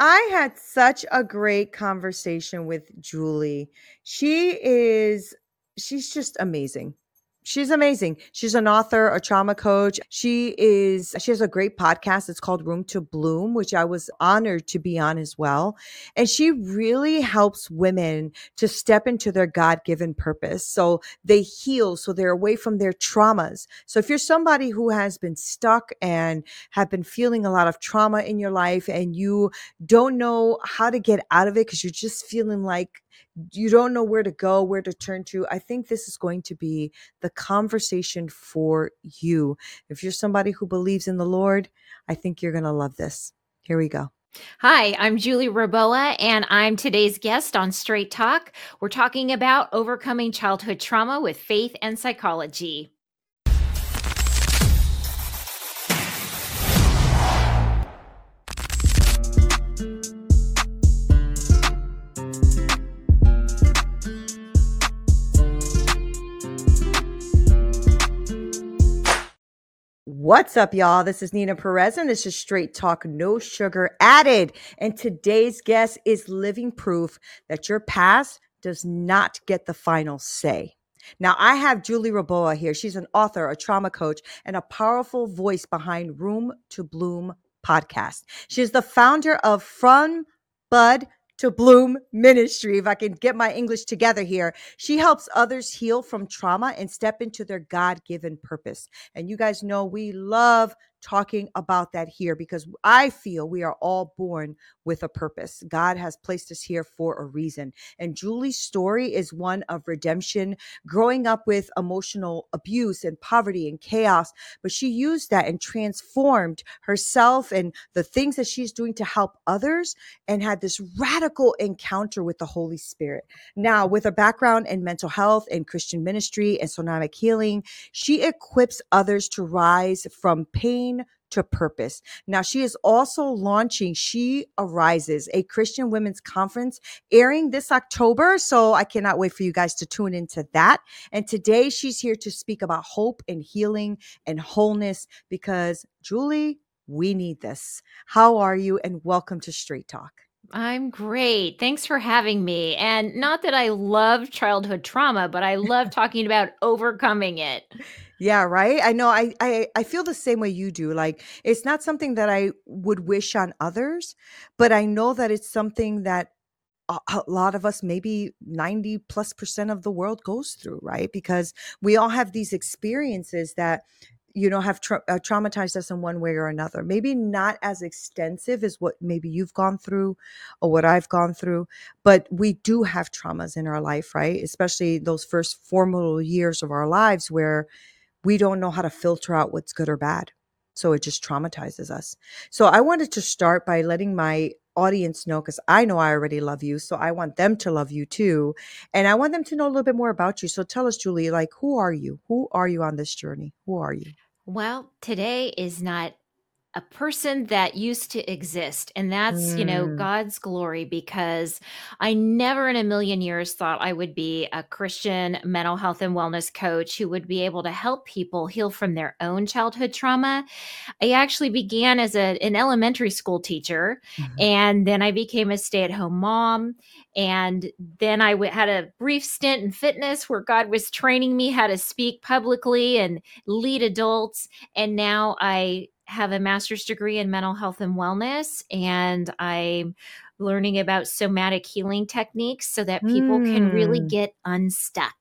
I had such a great conversation with Julie. She's just amazing. She's amazing. She's an author, a trauma coach. She has a great podcast. It's called Room to Bloom, which I was honored to be on as well. And she really helps women to step into their God-given purpose. So they heal, so they're away from their traumas. So if you're somebody who has been stuck and have been feeling a lot of trauma in your life and you don't know how to get out of it because you're just feeling like you don't know where to go, where to turn to, I think this is going to be the conversation for you. If you're somebody who believes in the Lord, I think you're going to love this. Here we go. Hi, I'm Julie Raboa, and I'm today's guest on Straight Talk. We're talking about overcoming childhood trauma with faith and psychology. What's up, y'all? This is Nina Perez, and this is Straight Talk, no sugar added. And today's guest is living proof that your past does not get the final say. Now, I have Julie Raboa here. She's an author, a trauma coach, and a powerful voice behind Room to Bloom podcast. She's the founder of From Bud to Bloom Ministry. If I can get my English together here, she helps others heal from trauma and step into their God-given purpose. And you guys know we love talking about that here because I feel we are all born with a purpose. God has placed us here for a reason. And Julie's story is one of redemption, growing up with emotional abuse and poverty and chaos, but she used that and transformed herself and the things that she's doing to help others and had this radical encounter with the Holy Spirit. Now, with a background in mental health and Christian ministry and somatic healing, she equips others to rise from pain to purpose. Now, she is also launching She Arises, a Christian women's conference airing this October. So I cannot wait for you guys to tune into that. And today she's here to speak about hope and healing and wholeness because, Julie, we need this. How are you? And welcome to Straight Talk. I'm great. Thanks for having me. And not that I love childhood trauma, but I love talking about overcoming it. Yeah, right. I know. I feel the same way you do. Like it's not something that I would wish on others, but I know that it's something that a lot of us, maybe 90+% of the world goes through, right? Because we all have these experiences that, have traumatized us in one way or another. Maybe not as extensive as what maybe you've gone through or what I've gone through, but we do have traumas in our life, right? Especially those first formative years of our lives where we don't know how to filter out what's good or bad. So it just traumatizes us. So I wanted to start by letting my audience know, because I know I already love you. So I want them to love you too. And I want them to know a little bit more about you. So tell us, Julie, like, who are you? Who are you on this journey? Who are you? Well, today is not a person that used to exist. And that's, God's glory, because I never in a million years thought I would be a Christian mental health and wellness coach who would be able to help people heal from their own childhood trauma. I actually began as an elementary school teacher, and then I became a stay-at-home mom. And then I had a brief stint in fitness where God was training me how to speak publicly and lead adults. And now I have a master's degree in mental health and wellness, and I'm learning about somatic healing techniques so that people can really get unstuck.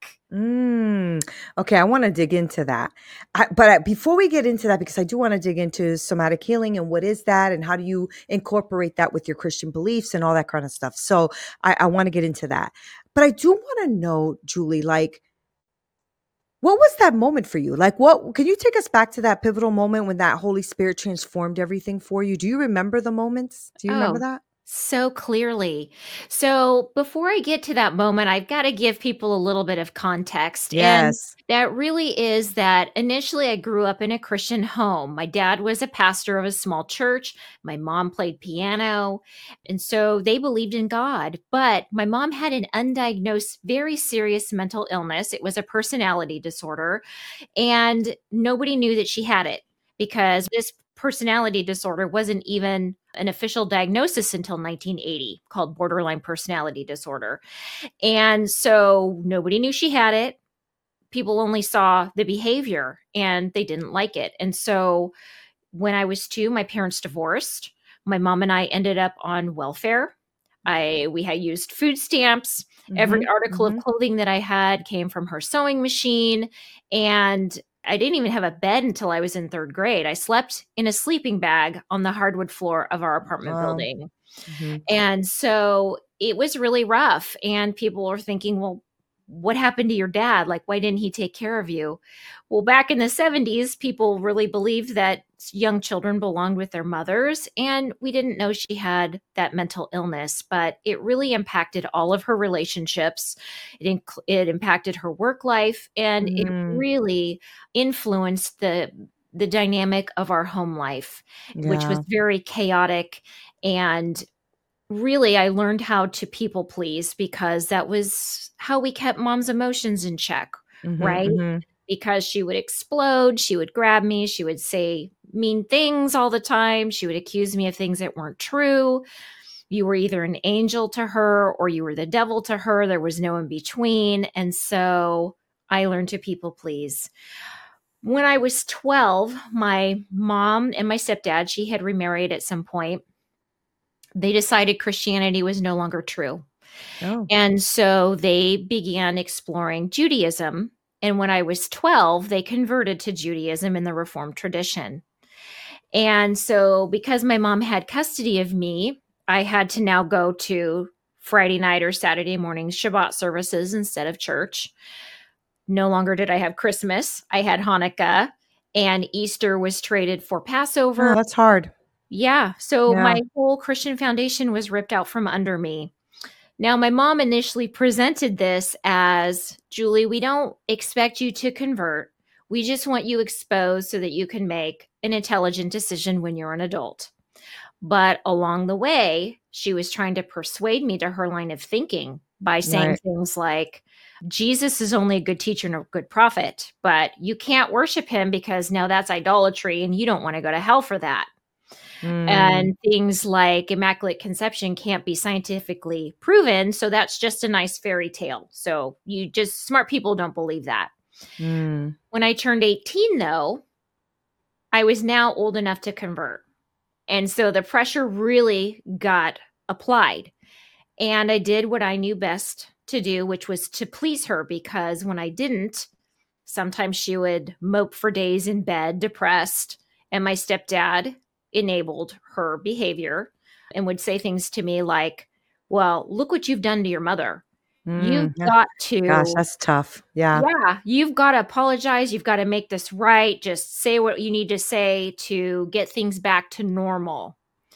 Okay, I want to dig into that. But before we get into that, because I do want to dig into somatic healing and what is that and how do you incorporate that with your Christian beliefs and all that kind of stuff. So I want to get into that. But I do want to know, Julie, like, what was that moment for you? Like, can you take us back to that pivotal moment when that Holy Spirit transformed everything for you? Do you remember the moments? Do you remember that? So clearly. So before I get to that moment, I've got to give people a little bit of context. And Yes. that really is that initially I grew up in a Christian home. My dad was a pastor of a small church. My mom played piano. And so they believed in God. But my mom had an undiagnosed, very serious mental illness. It was a personality disorder. And nobody knew that she had it because this personality disorder wasn't even an official diagnosis until 1980, called borderline personality disorder. And so nobody knew she had it. People only saw the behavior and they didn't like it. And so when I was 2, my parents divorced. My mom and I ended up on welfare. We had used food stamps. Every article of clothing that I had came from her sewing machine. And I didn't even have a bed until I was in 3rd grade. I slept in a sleeping bag on the hardwood floor of our apartment building. And so it was really rough. And people were thinking, well, what happened to your dad? Like, why didn't he take care of you? Well, back in the 70s, people really believed that young children belonged with their mothers. And we didn't know she had that mental illness, but it really impacted all of her relationships. It impacted her work life, and it really influenced the dynamic of our home life, which was very chaotic. And really, I learned how to people please because that was how we kept mom's emotions in check, right? Because she would explode, she would grab me, she would say mean things all the time, she would accuse me of things that weren't true. You were either an angel to her or you were the devil to her. There was no in between. And so I learned to people please. When I was 12, my mom and my stepdad, she had remarried at some point, they decided Christianity was no longer true. And so they began exploring Judaism. And when I was 12, they converted to Judaism in the Reformed tradition. And so because my mom had custody of me, I had to now go to Friday night or Saturday morning Shabbat services instead of church. No longer did I have Christmas. I had Hanukkah, and Easter was traded for Passover. Oh, that's hard. Yeah. So my whole Christian foundation was ripped out from under me. Now, my mom initially presented this as, Julie, we don't expect you to convert. We just want you exposed so that you can make an intelligent decision when you're an adult. But along the way, she was trying to persuade me to her line of thinking by saying things like, Jesus is only a good teacher and a good prophet, but you can't worship him because now that's idolatry and you don't want to go to hell for that. And things like Immaculate Conception can't be scientifically proven. So that's just a nice fairy tale. So smart people don't believe that. When I turned 18, though, I was now old enough to convert. And so the pressure really got applied. And I did what I knew best to do, which was to please her, because when I didn't, sometimes she would mope for days in bed, depressed. And my stepdad enabled her behavior and would say things to me like, well, look what you've done to your mother. You've got to. Gosh, that's tough. Yeah. Yeah. You've got to apologize. You've got to make this right. Just say what you need to say to get things back to normal.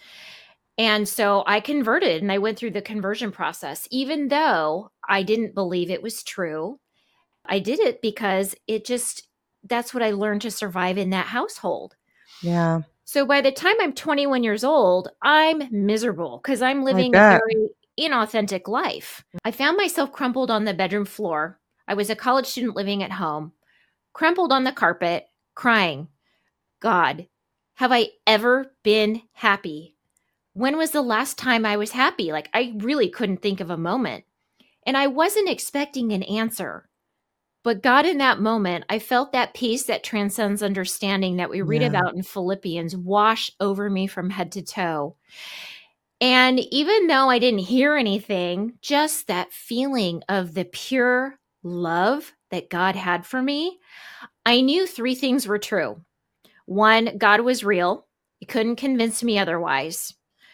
And so I converted and I went through the conversion process, even though I didn't believe it was true. I did it because that's what I learned to survive in that household. Yeah. So by the time I'm 21 years old, I'm miserable because I'm living a very inauthentic life. I found myself crumpled on the bedroom floor. I was a college student living at home, crumpled on the carpet, crying, God, have I ever been happy? When was the last time I was happy? Like, I really couldn't think of a moment. And I wasn't expecting an answer. But God, in that moment, I felt that peace that transcends understanding that we read about in Philippians wash over me from head to toe. And even though I didn't hear anything, just that feeling of the pure love that God had for me, I knew 3 things were true. 1, God was real. He couldn't convince me otherwise.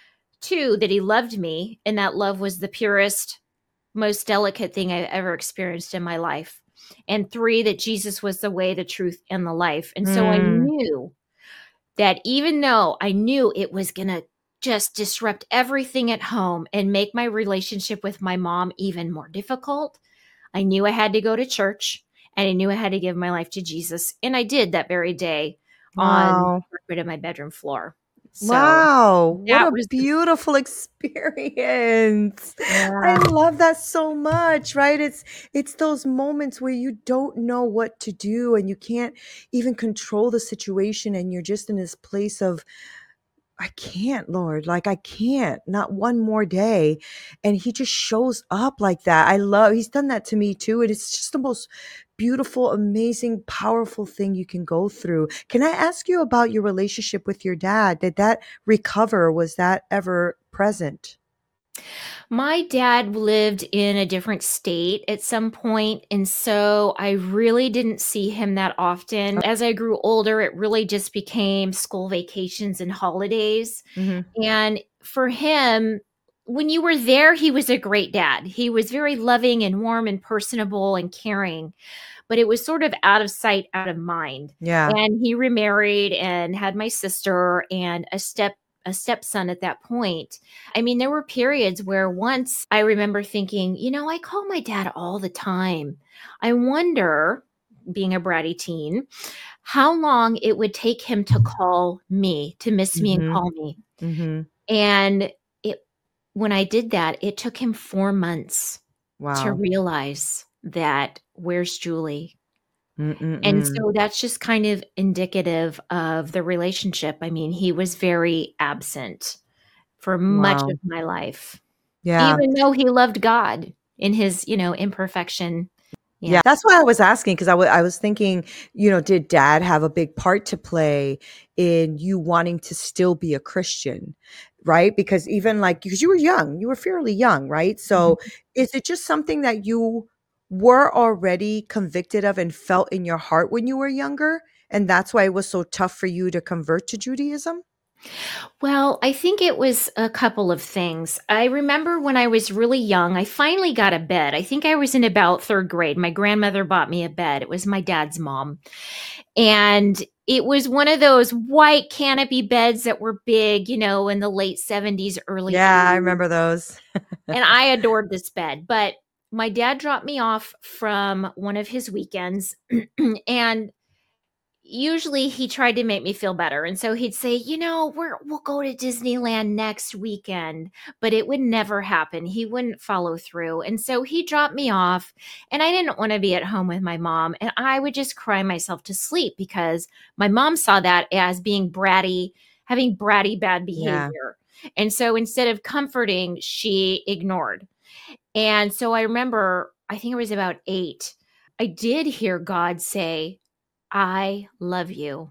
2, that he loved me, and that love was the purest, most delicate thing I've ever experienced in my life. And 3, that Jesus was the way, the truth, and the life. And so I knew that even though I knew it was going to just disrupt everything at home and make my relationship with my mom even more difficult, I knew I had to go to church and I knew I had to give my life to Jesus. And I did that very day on the carpet of my bedroom floor. So Wow, what that a was the beautiful experience. I yeah. love that so much, right? It's those moments where you don't know what to do and you can't even control the situation and you're just in this place of I can't, Lord. Like, I can't, not one more day. And he just shows up like that. He's done that to me too. And it's just the most beautiful, amazing, powerful thing you can go through. Can I ask you about your relationship with your dad? Did that recover? Was that ever present? My dad lived in a different state at some point, and so I really didn't see him that often. As I grew older, it really just became school vacations and holidays. Mm-hmm. And for him, when you were there, he was a great dad. He was very loving and warm and personable and caring, but it was sort of out of sight, out of mind. Yeah. And he remarried and had my sister and a stepson at that point. I mean, there were periods where once I remember thinking, I call my dad all the time. I wonder, being a bratty teen, how long it would take him to call me, to miss me and Mm-hmm. call me. Mm-hmm. And it when I did that, it took him 4 months to Wow. realize that, "Where's Julie?" And Mm-mm-mm. so that's just kind of indicative of the relationship. I mean, he was very absent for much of Wow. my life, Yeah. even though he loved God in his, imperfection. Yeah, Yeah. that's why I was asking because I was thinking, did dad have a big part to play in you wanting to still be a Christian, right? Because even like, because you were fairly young, right? So Mhm. is it just something that you were already convicted of and felt in your heart when you were younger? And that's why it was so tough for you to convert to Judaism? Well, I think it was a couple of things. I remember when I was really young, I finally got a bed. I think I was in about 3rd grade. My grandmother bought me a bed. It was my dad's mom. And it was one of those white canopy beds that were big, in the late 70s, early Yeah, I 80s. remember those. And I adored this bed. But my dad dropped me off from one of his weekends, and usually he tried to make me feel better. And so he'd say, we'll go to Disneyland next weekend, but it would never happen. He wouldn't follow through. And so he dropped me off, and I didn't want to be at home with my mom. And I would just cry myself to sleep because my mom saw that as being bratty, having bratty bad Yeah. behavior. And so instead of comforting, she ignored. And so I remember, I think it was about 8, I did hear God say, I love you.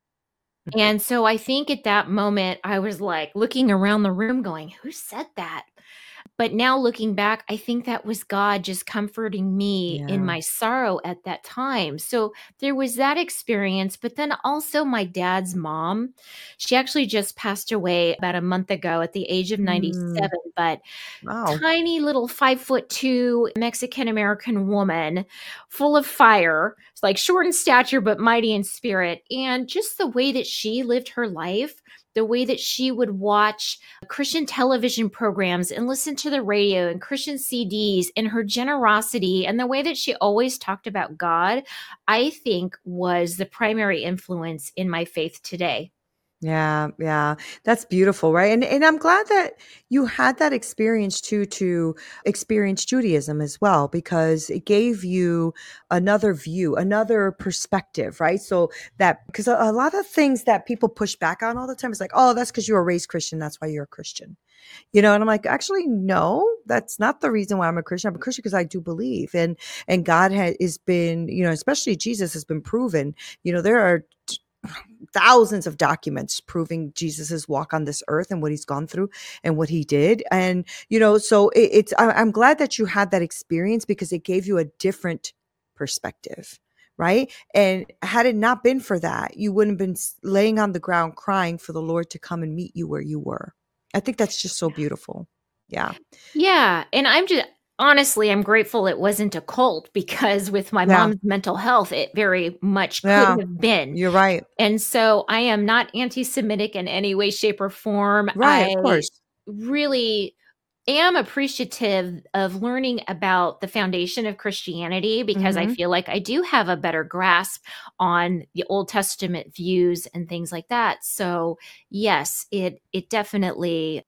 And so I think at that moment, I was like looking around the room going, who said that? But now looking back, I think that was God just comforting me in Yeah. my sorrow at that time. So there was that experience, but then also my dad's mom. She actually just passed away about a month ago at the age of Mm, 97, but wow. tiny little 5'2" Mexican American woman, full of fire, like short in stature but mighty in spirit. And just the way that she lived her life, the way that she would watch Christian television programs and listen to the radio and Christian CDs, and her generosity and the way that she always talked about God, I think was the primary influence in my faith today. Yeah, yeah. That's beautiful, right? And I'm glad that you had that experience too to experience Judaism as well because it gave you another view, another perspective, right? So that because a lot of things that people push back on all the time is like, "Oh, that's because you were raised Christian, that's why you're a Christian." And I'm like, "Actually, no, that's not the reason why I'm a Christian. I'm a Christian because I do believe and God has been, especially Jesus has been proven. There are thousands of documents proving Jesus's walk on this earth and what he's gone through and what he did. And, so I'm glad that you had that experience because it gave you a different perspective. Right. And had it not been for that, you wouldn't have been laying on the ground crying for the Lord to come and meet you where you were. I think that's just so beautiful. Yeah. Yeah, and I'm just honestly, I'm grateful it wasn't a cult because with my Yeah. mom's mental health, it very much could Yeah. have been. You're right. And so I am not anti-Semitic in any way, shape, or form. Right. Of I course. really am appreciative of learning about the foundation of Christianity because I Mm-hmm. feel like I do have a better grasp on the Old Testament views and things like that. So, yes, it definitely,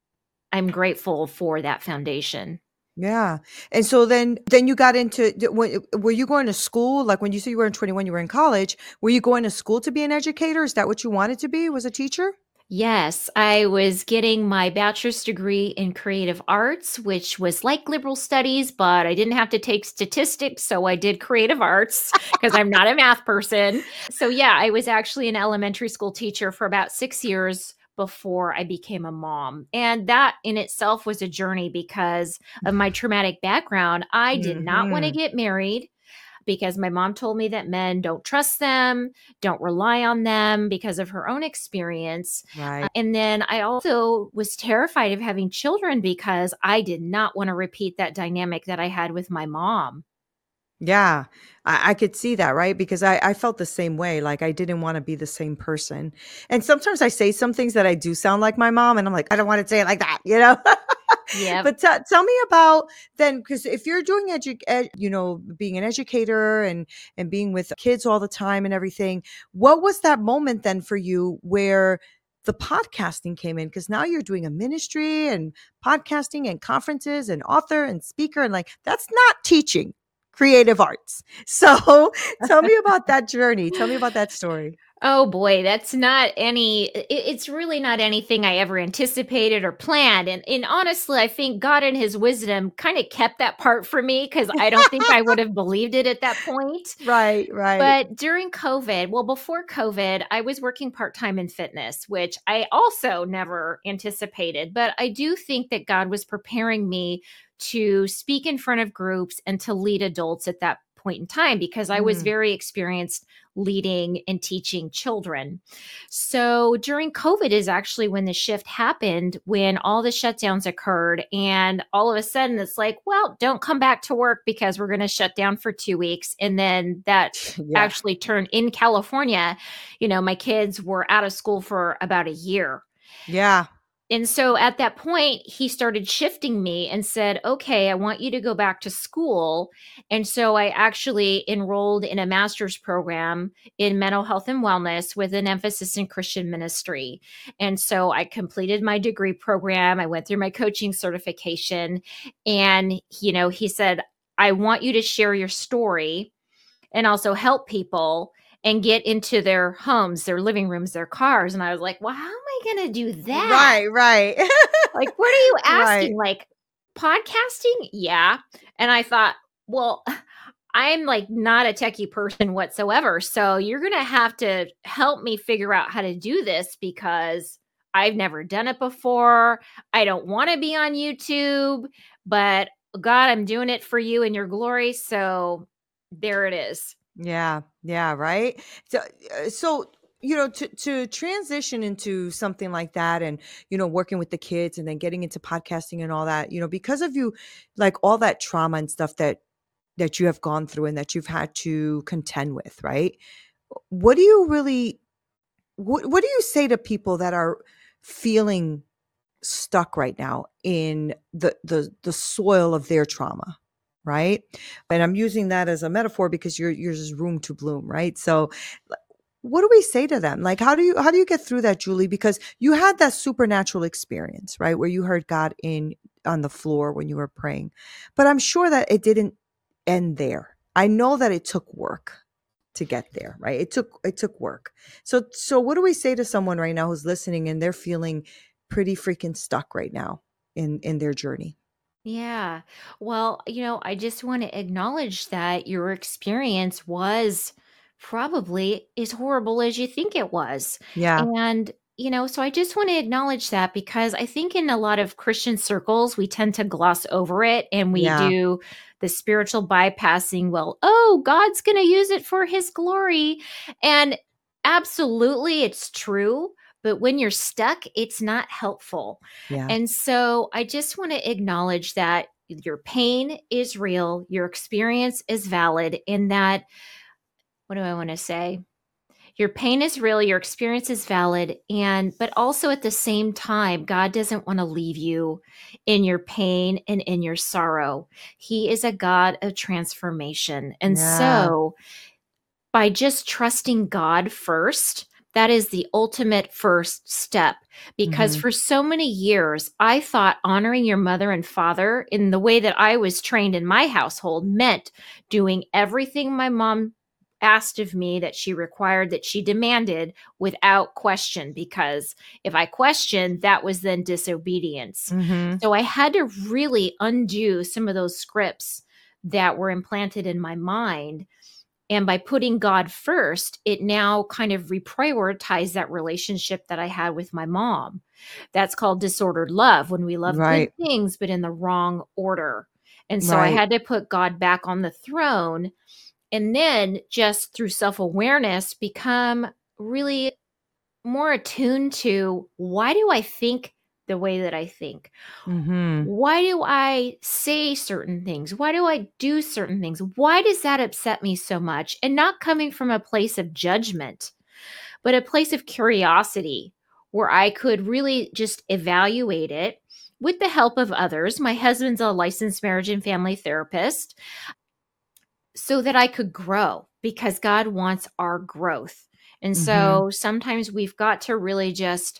I'm grateful for that foundation. Yeah. And so then you got into were you going to school? Like when you said you were in 21, you were in college. Were you going to school to be an educator? Is that what you wanted to be? Was a teacher? Yes, I was getting my bachelor's degree in creative arts, which was like liberal studies, but I didn't have to take statistics, so I did creative arts because I'm not a math person. So, yeah, I was actually an elementary school teacher for about 6 years before I became a mom. And that in itself was a journey because of my traumatic background. I did not want to Mhm. get married because my mom told me that men don't trust them, don't rely on them because of her own experience. Right. And then I also was terrified of having children because I did not want to repeat that dynamic that I had with my mom. Yeah. I could see that, right? Because I felt the same way. Like I didn't want to be the same person. And sometimes I say some things that I do sound like my mom, and I'm like, I don't want to say it like that, you know? Yep. But tell me about then, because if you're doing being an educator and being with kids all the time and everything, what was that moment then for you where the podcasting came in? Because now you're doing a ministry and podcasting and conferences and author and speaker, and like that's not teaching creative arts. So tell me about that journey. Tell me about that story. Oh boy, that's not it's really not anything I ever anticipated or planned. And honestly, I think God in his wisdom kind of kept that part for me because I don't think I would have believed it at that point. Right, right. But during COVID, well, before COVID, I was working part time in fitness, which I also never anticipated. But I do think that God was preparing me to speak in front of groups and to lead adults at that point in time because I was Mm, very experienced leading and teaching children. So during COVID is actually when the shift happened, when all the shutdowns occurred. And all of a sudden it's like, well, don't come back to work because we're going to shut down for 2 weeks. And then that yeah. actually turned in California. My kids were out of school for about a year. Yeah. And so at that point, he started shifting me and said, okay, I want you to go back to school. And so I actually enrolled in a master's program in mental health and wellness with an emphasis in Christian ministry. And so I completed my degree program. I went through my coaching certification. And, he said, I want you to share your story and also help people and get into their homes, their living rooms, their cars. And I was like, well, how am I going to do that? Right, right. Like, what are you Right. asking? Like, podcasting? Yeah. And I thought, well, I'm like not a techie person whatsoever. So you're going to have to help me figure out how to do this because I've never done it before. I don't want to be on YouTube, but God, I'm doing it for you and your glory. So there it is. Yeah, yeah, right. So to transition into something like that, and working with the kids, and then getting into podcasting and all that, because of you, like all that trauma and stuff that you have gone through and that you've had to contend with, right? What do you really, what do you say to people that are feeling stuck right now in the soil of their trauma, right? And I'm using that as a metaphor because yours is room to bloom, right? So what do we say to them? Like how do you get through that, Julie? Because you had that supernatural experience, right? Where you heard God in on the floor when you were praying. But I'm sure that it didn't end there. I know that it took work to get there, right? It took work. So what do we say to someone right now who's listening and they're feeling pretty freaking stuck right now in their journey? Yeah. Well, I just want to acknowledge that your experience was probably as horrible as you think it was. Yeah. And, so I just want to acknowledge that because I think in a lot of Christian circles, we tend to gloss over it and we Yeah. do the spiritual bypassing. Well, oh, God's going to use it for his glory. And absolutely, it's true. But when you're stuck, it's not helpful. Yeah. And so I just want to acknowledge that your pain is real, your experience is valid, and that, what do I want to say? Your pain is real, your experience is valid, but also at the same time, God doesn't want to leave you in your pain and in your sorrow. He is a God of transformation. And Yeah. so by just trusting God first, that is the ultimate first step. Because Hmm. for so many years, I thought honoring your mother and father in the way that I was trained in my household meant doing everything my mom asked of me, that she required, that she demanded, without question. Because if I questioned, that was then disobedience. Hmm. So I had to really undo some of those scripts that were implanted in my mind, and by putting God first, it now kind of reprioritized that relationship that I had with my mom. That's called disordered love, when we love good Right. things, but in the wrong order. And so I Right. had to put God back on the throne, and then just through self awareness, become really more attuned to, why do I think the way that I think? Hmm. Why do I say certain things? Why do I do certain things? Why does that upset me so much? And not coming from a place of judgment, but a place of curiosity, where I could really just evaluate it with the help of others. My husband's a licensed marriage and family therapist, so that I could grow, because God wants our growth. And Hmm. so sometimes we've got to really just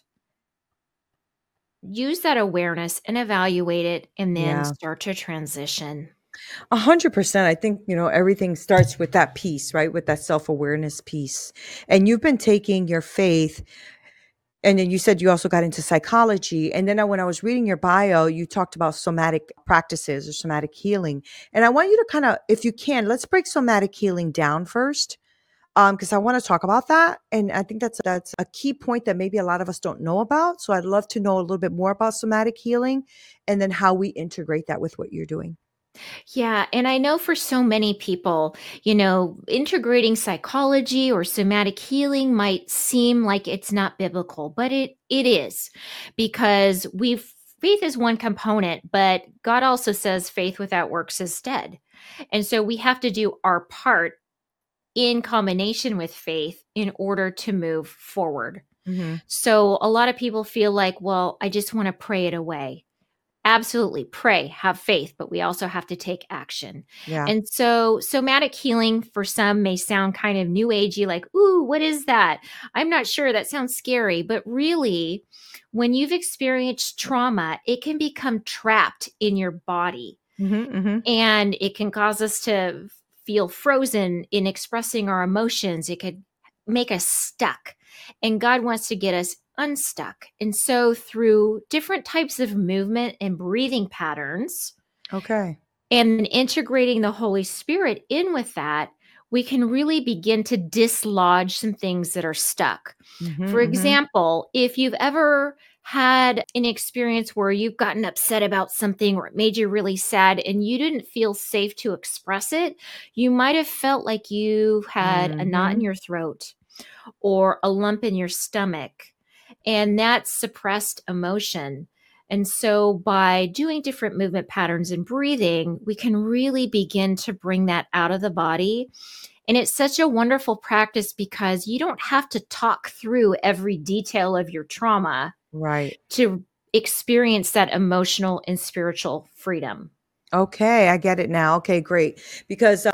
use that awareness and evaluate it, and then Yeah. start to transition. 100%. I think, everything starts with that piece, right? With that self-awareness piece. And you've been taking your faith, and then you said you also got into psychology. And then when I was reading your bio, you talked about somatic practices or somatic healing. And I want you to kind of, if you can, let's break somatic healing down first. Because I want to talk about that. And I think that's a key point that maybe a lot of us don't know about. So I'd love to know a little bit more about somatic healing and then how we integrate that with what you're doing. Yeah. And I know for so many people, integrating psychology or somatic healing might seem like it's not biblical, but it is, because faith is one component, but God also says faith without works is dead. And so we have to do our part in combination with faith in order to move forward. Hmm. So a lot of people feel like, well, I just want to pray it away. Absolutely. Pray, have faith, but we also have to take action. Yeah. And so somatic healing for some may sound kind of new agey, like, ooh, what is that? I'm not sure. That sounds scary. But really, when you've experienced trauma, it can become trapped in your body, Hmm. Hmm. and it can cause us to feel frozen in expressing our emotions. It could make us stuck. And God wants to get us unstuck. And so, through different types of movement and breathing patterns, Okay. and integrating the Holy Spirit in with that, we can really begin to dislodge some things that are stuck. For Hmm. Hmm. example, if you've ever had an experience where you've gotten upset about something, or it made you really sad and you didn't feel safe to express it, you might have felt like you had a knot in Hmm. your throat or a lump in your stomach, and that's suppressed emotion. And so, by doing different movement patterns and breathing, we can really begin to bring that out of the body. And it's such a wonderful practice, because you don't have to talk through every detail of your trauma Right. to experience that emotional and spiritual freedom. Okay, I get it now. Okay, great. Because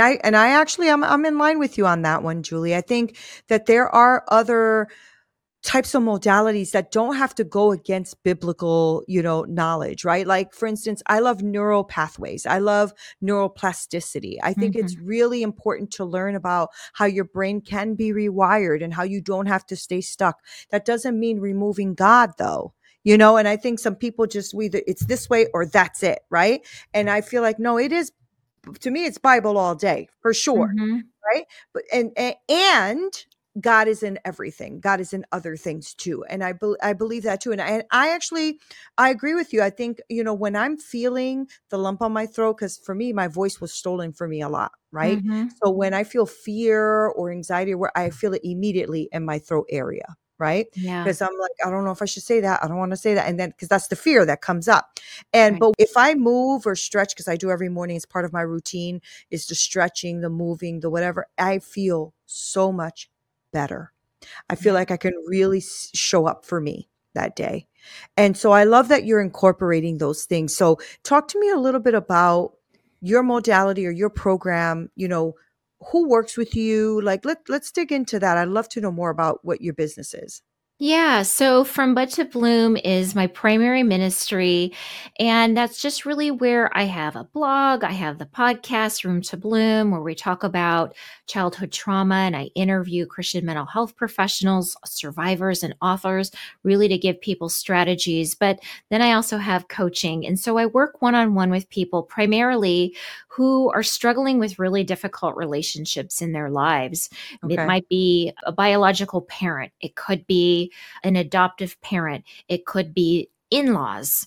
I actually I'm in line with you on that one, Julie. I think that there are other types of modalities that don't have to go against biblical, knowledge, right? Like for instance, I love neural pathways. I love neuroplasticity. I think it's Mhm. really important to learn about how your brain can be rewired and how you don't have to stay stuck. That doesn't mean removing God though. And I think some people just either it's this way or that's it, right? And I feel like no, it is to me it's Bible all day for sure, Mhm. right? But and God is in everything. God is in other things too, and I believe that too. And I actually I agree with you. I think when I'm feeling the lump on my throat, because for me my voice was stolen for me a lot, right? Mhm. So when I feel fear or anxiety, where I feel it immediately in my throat area, right? Yeah. Because I'm like I don't know if I should say that. I don't want to say that, and then because that's the fear that comes up. And Right. but if I move or stretch, because I do every morning, it's part of my routine is the stretching, the moving, the whatever. I feel so much better. I feel Yeah. like I can really show up for me that day. And so I love that you're incorporating those things. So talk to me a little bit about your modality or your program, who works with you? Like let's dig into that. I'd love to know more about what your business is. Yeah, so From Bud to Bloom is my primary ministry. And that's just really where I have a blog. I have the podcast, Room to Bloom, where we talk about childhood trauma and I interview Christian mental health professionals, survivors, and authors, really to give people strategies. But then I also have coaching. And so I work one on one with people primarily who are struggling with really difficult relationships in their lives. It Okay. might be a biological parent, it could be an adoptive parent, it could be in laws,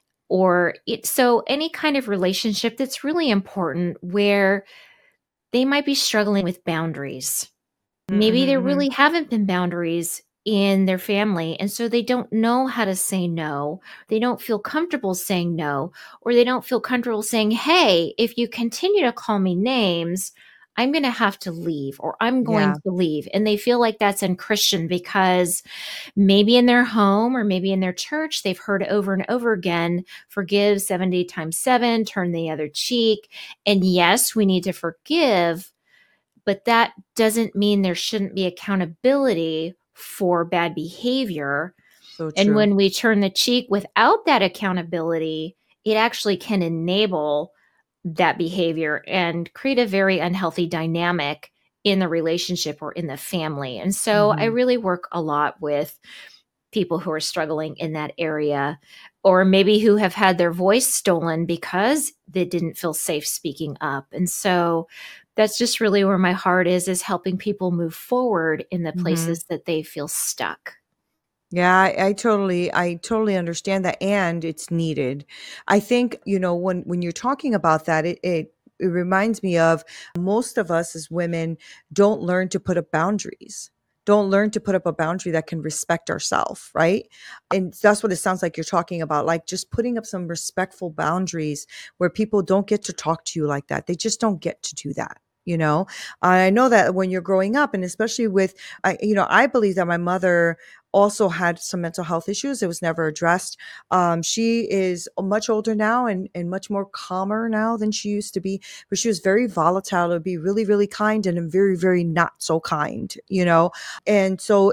so any kind of relationship that's really important where they might be struggling with boundaries. Maybe there Mm-hmm. really haven't been boundaries in their family. And so they don't know how to say no. They don't feel comfortable saying no, or they don't feel comfortable saying, hey, if you continue to call me names, I'm going to have to leave or I'm going Yeah. to leave. And they feel like that's unchristian because maybe in their home or maybe in their church, they've heard over and over again, forgive 70 times seven, turn the other cheek. And yes, we need to forgive, but that doesn't mean there shouldn't be accountability for bad behavior. So And true. when we turn the cheek without that accountability, it actually can enable that behavior and create a very unhealthy dynamic in the relationship or in the family. And so I Hmm. really work a lot with people who are struggling in that area, or maybe who have had their voice stolen because they didn't feel safe speaking up. And so that's just really where my heart is helping people move forward in the Hmm. places that they feel stuck. Yeah, I totally understand that, and it's needed. I think, when you're talking about that, it reminds me of most of us as women don't learn to put up boundaries. Don't learn to put up a boundary that can respect ourselves, right? And that's what it sounds like you're talking about, like just putting up some respectful boundaries where people don't get to talk to you like that. They just don't get to do that, you know? I know that when you're growing up, and especially with, I believe that my mother also had some mental health issues. It was never addressed. She is much older now and much more calmer now than she used to be, but she was very volatile. To be really, really kind and very, very not so kind. And so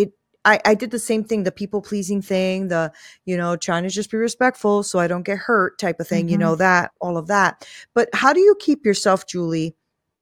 I did the same thing, the people pleasing thing, trying to just be respectful so I don't get hurt type of thing, Mhm. all of that. But how do you keep yourself, Julie,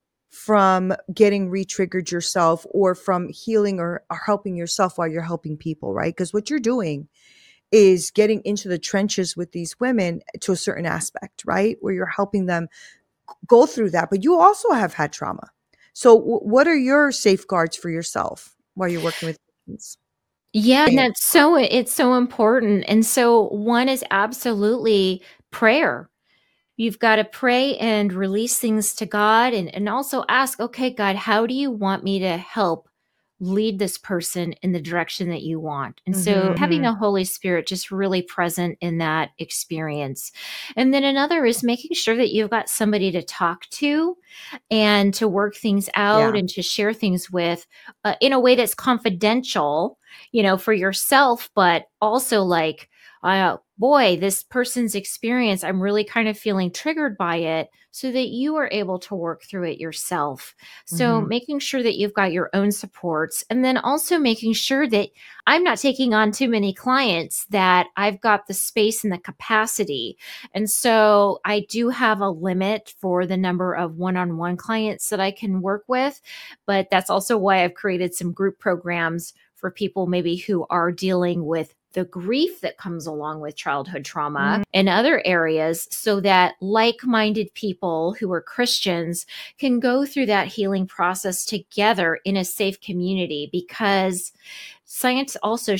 from getting re-triggered yourself or from healing or helping yourself while you're helping people, right? Because what you're doing is getting into the trenches with these women to a certain aspect, right? Where you're helping them go through that. But you also have had trauma. So what are your safeguards for yourself while you're working with patients? Yeah, and it's so important. And so one is absolutely prayer. You've got to pray and release things to God and also ask, okay, God, how do you want me to help lead this person in the direction that you want? And so having Mhm. the Holy Spirit just really present in that experience. And then another is making sure that you've got somebody to talk to and to work things out Yeah. and to share things with in a way that's confidential, for yourself, but also like, boy, this person's experience, I'm really kind of feeling triggered by it, so that you are able to work through it yourself. So, Mhm. making sure that you've got your own supports, and then also making sure that I'm not taking on too many clients, that I've got the space and the capacity. And so, I do have a limit for the number of one on one clients that I can work with. But that's also why I've created some group programs for people maybe who are dealing with the grief that comes along with childhood trauma Mm. and other areas, so that like minded people who are Christians can go through that healing process together in a safe community. Because science also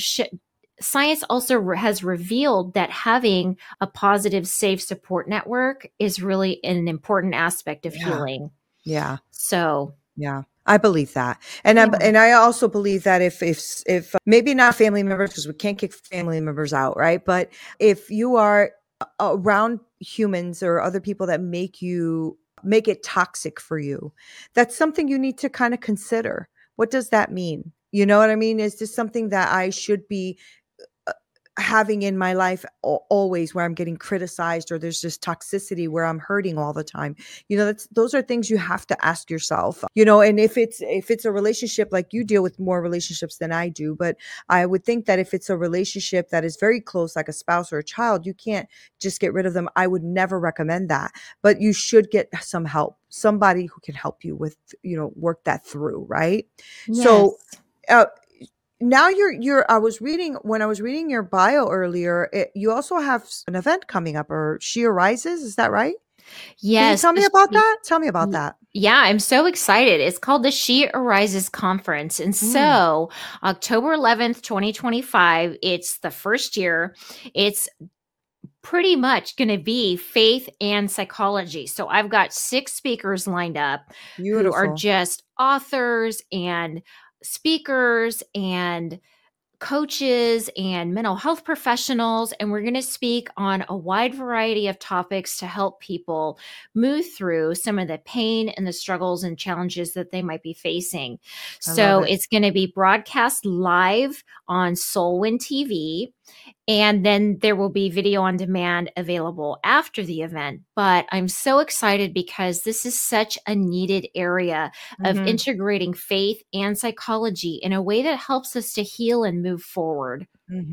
has revealed that having a positive, safe support network is really an important aspect of Yeah. healing. Yeah. So, Yeah, I believe that. And I yeah. and I also believe that if maybe not family members, because we can't kick family members out, right? But if you are around humans or other people that make it toxic for you, that's something you need to kind of consider. What does that mean? You know what I mean? Is this something that I should be uh, having in my life always, where I'm getting criticized, or there's this toxicity where I'm hurting all the time? Those are things you have to ask yourself. And if it's a relationship, like, you deal with more relationships than I do, but I would think that if it's a relationship that is very close, like a spouse or a child, you can't just get rid of them. I would never recommend that, but you should get some help, somebody who can help you with, work that through, right? So, Yes. uh, now I was reading, when I was reading your bio earlier, you also have an event coming up, or She Arises. Is that right? Can you Yes. tell me about that? Tell me about Y- that. Yeah, I'm so excited. It's called the She Arises Conference. And Mm, so, October 11th, 2025, it's the first year. It's pretty much going to be faith and psychology. So, I've got 6 speakers lined up who are beautiful. just authors and speakers and coaches and mental health professionals, and we're going to speak on a wide variety of topics to help people move through some of the pain and the struggles and challenges that they might be facing. I love So it. it's going to be broadcast live on Soulwind TV. And then there will be video on demand available after the event. But I'm so excited because this is such a needed area of Hmm. integrating faith and psychology in a way that helps us to heal and move forward.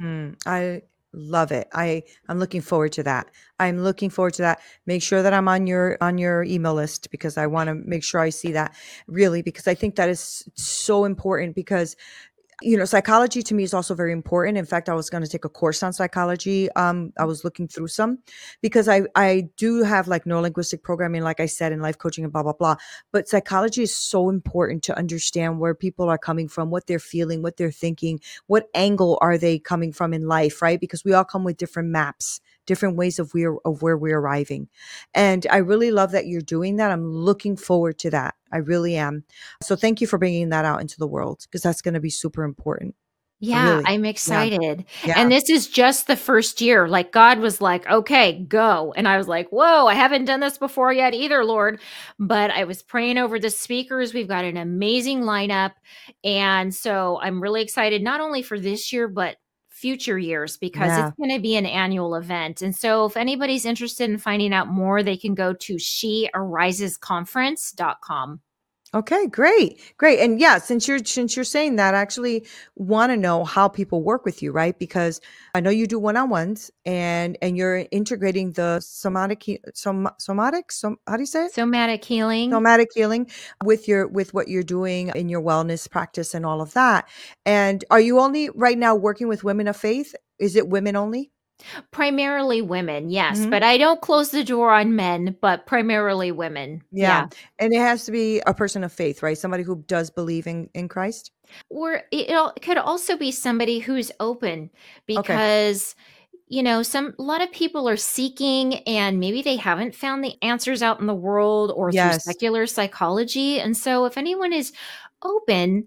I love it. I'm looking forward to that. I'm looking forward to that. Make sure that I'm on your email list, because I want to make sure I see that, really, because I think that is so important, because psychology to me is also very important. In fact, I was going to take a course on psychology. I was looking through some, because I do have, like, neurolinguistic programming, like I said, in life coaching and blah blah blah. But psychology is so important to understand where people are coming from, what they're feeling, what they're thinking, what angle are they coming from in life, right? Because we all come with different maps, different ways of where we're arriving. And I really love that you're doing that. I'm looking forward to that. I really am. So thank you for bringing that out into the world, because that's going to be super important. Yeah, Really. I'm Yeah. excited. Yeah. And this is just the first year. Like God was like, okay, go. And I was like, whoa, I haven't done this before yet either, Lord. But I was praying over the speakers. We've got an amazing lineup. And so I'm really excited, not only for this year, but future years, because it's Yeah. going to be an annual event. And so if anybody's interested in finding out more, they can go to shearisesconference.com. Okay, great. Great. And yeah, since you're saying that, I actually want to know how people work with you, right? Because I know you do one-on-ones, and you're integrating the how do you say it? Somatic healing. Somatic healing with what you're doing in your wellness practice and all of that. And are you only right now working with women of faith? Is it women only? Primarily women, yes, Hmm. but I don't close the door on men, but primarily women. Yeah. Yeah. And it has to be a person of faith, right? Somebody who does believe in Christ. Or it could also be somebody who's open Okay. because some a lot of people are seeking and maybe they haven't found the answers out in the world or through Yes. secular psychology. And so if anyone is open,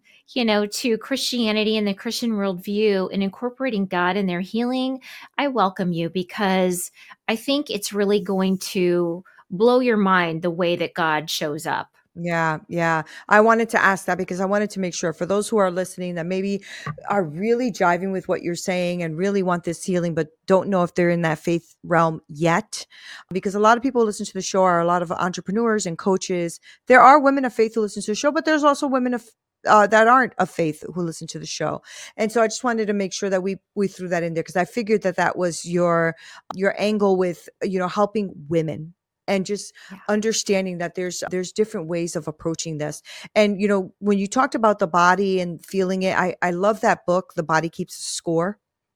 to Christianity and the Christian worldview and incorporating God in their healing, I welcome you because I think it's really going to blow your mind the way that God shows up. Yeah, yeah. I wanted to ask that because I wanted to make sure, for those who are listening, that maybe are really jiving with what you're saying and really want this healing, but don't know if they're in that faith realm yet. Because a lot of people who listen to the show are a lot of entrepreneurs and coaches. There are women of faith who listen to the show, but there's also women of that aren't of faith who listen to the show. And so I just wanted to make sure that we threw that in there, because I figured that was your angle with, helping women, and just Yeah. understanding that there's different ways of approaching this. And when you talked about the body and feeling it, I love that book, The Body Keeps the Score,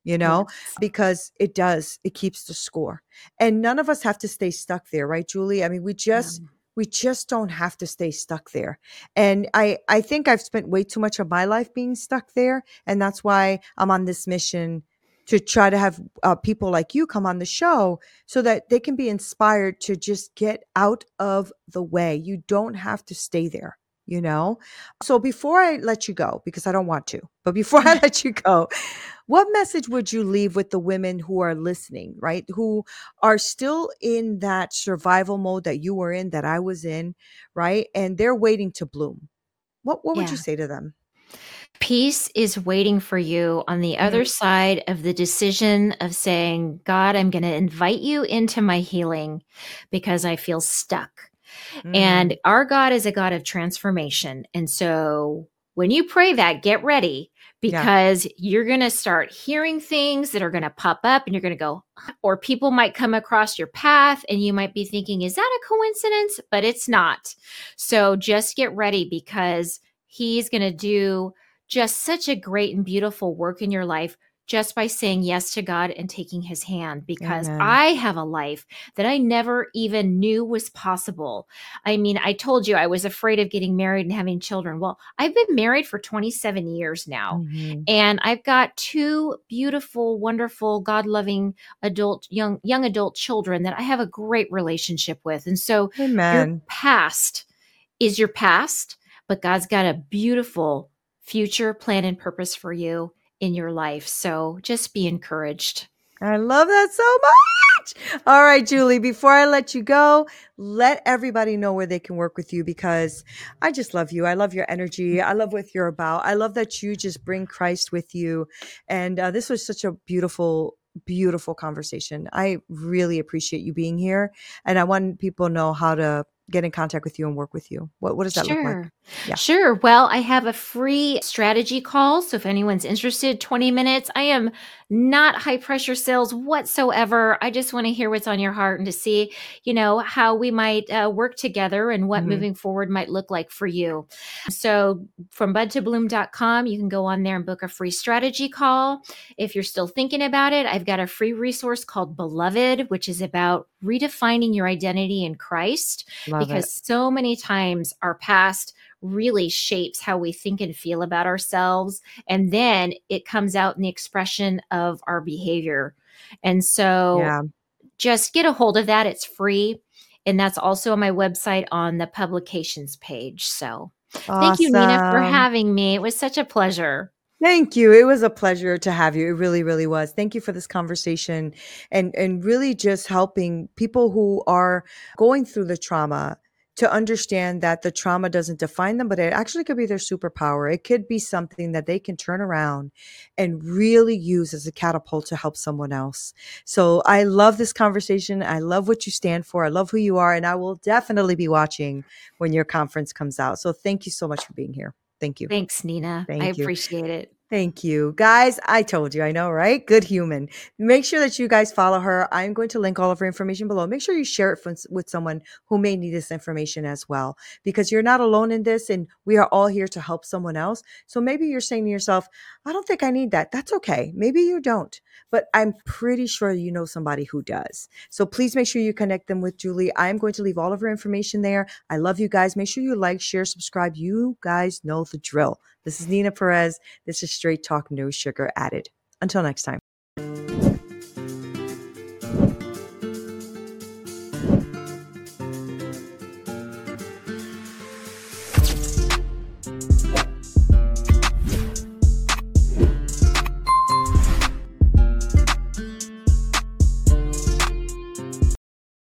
Yes. because it keeps the score. And none of us have to stay stuck there, right, Julie? I mean, we just don't have to stay stuck there. And I think I've spent way too much of my life being stuck there, and that's why I'm on this mission to try to have people like you come on the show, so that they can be inspired to just get out of the way. You don't have to stay there, you know? So before I let you go, because I don't want to, but before I let you go, what message would you leave with the women who are listening, right? Who are still in that survival mode that you were in, that I was in, right? And they're waiting to bloom. What would you Yeah. say to them? Peace is waiting for you on the Mm, other side of the decision of saying, God, I'm going to invite you into my healing because I feel stuck. mm, And our God is a God of transformation. And so when you pray that, get ready yeah. because you're going to start hearing things that are going to pop up and you're going to go, or people might come across your path and you might be thinking, is that a coincidence? But it's not. So just get ready because he's going to do just such a great and beautiful work in your life just by saying yes to God and taking his hand because Amen. I have a life that I never even knew was possible. I mean, I told you I was afraid of getting married and having children. Well, I've been married for 27 years now, Mhm. and I've got two beautiful, wonderful, God-loving adult young adult children that I have a great relationship with. And so your Amen. past is your past, but God's got a beautiful future plan and purpose for you in your life. So just be encouraged. I love that so much. All right, Julie, before I let you go, let everybody know where they can work with you because I just love you. I love your energy. I love what you're about. I love that you just bring Christ with you. And this was such a beautiful, beautiful conversation. I really appreciate you being here. And I want people to know how to get in contact with you and work with you. What does that look like? Sure. Yeah. Sure. Well, I have a free strategy call. So if anyone's interested, 20 minutes. I am not high pressure sales whatsoever. I just want to hear what's on your heart and to see, how we might work together and what Hmm. moving forward might look like for you. So from budtobloom.com, you can go on there and book a free strategy call. If you're still thinking about it, I've got a free resource called Beloved, which is about redefining your identity in Christ Love it. because so many times our past really shapes how we think and feel about ourselves. And then it comes out in the expression of our behavior. And so Yeah. just get a hold of that. It's free. And that's also on my website on the publications page. So thank you, Nina, for Awesome. having me. It was such a pleasure. Thank you. It was a pleasure to have you. It really, really was. Thank you for this conversation and really just helping people who are going through the trauma to understand that the trauma doesn't define them, but it actually could be their superpower. It could be something that they can turn around and really use as a catapult to help someone else. So I love this conversation. I love what you stand for. I love who you are. And I will definitely be watching when your conference comes out. So thank you so much for being here. Thank you. Thanks, Nina. I Thank you. appreciate it. Thank you. Guys, I told you, I know, right? Good human. Make sure that you guys follow her. I'm going to link all of her information below. Make sure you share it with someone who may need this information as well, because you're not alone in this and we are all here to help someone else. So maybe you're saying to yourself, I don't think I need that. That's okay. Maybe you don't, but I'm pretty sure you know somebody who does. So please make sure you connect them with Julie. I'm going to leave all of her information there. I love you guys. Make sure you like, share, subscribe. You guys know the drill. This is Nina Perez. This is Straight Talk, no sugar added. Until next time.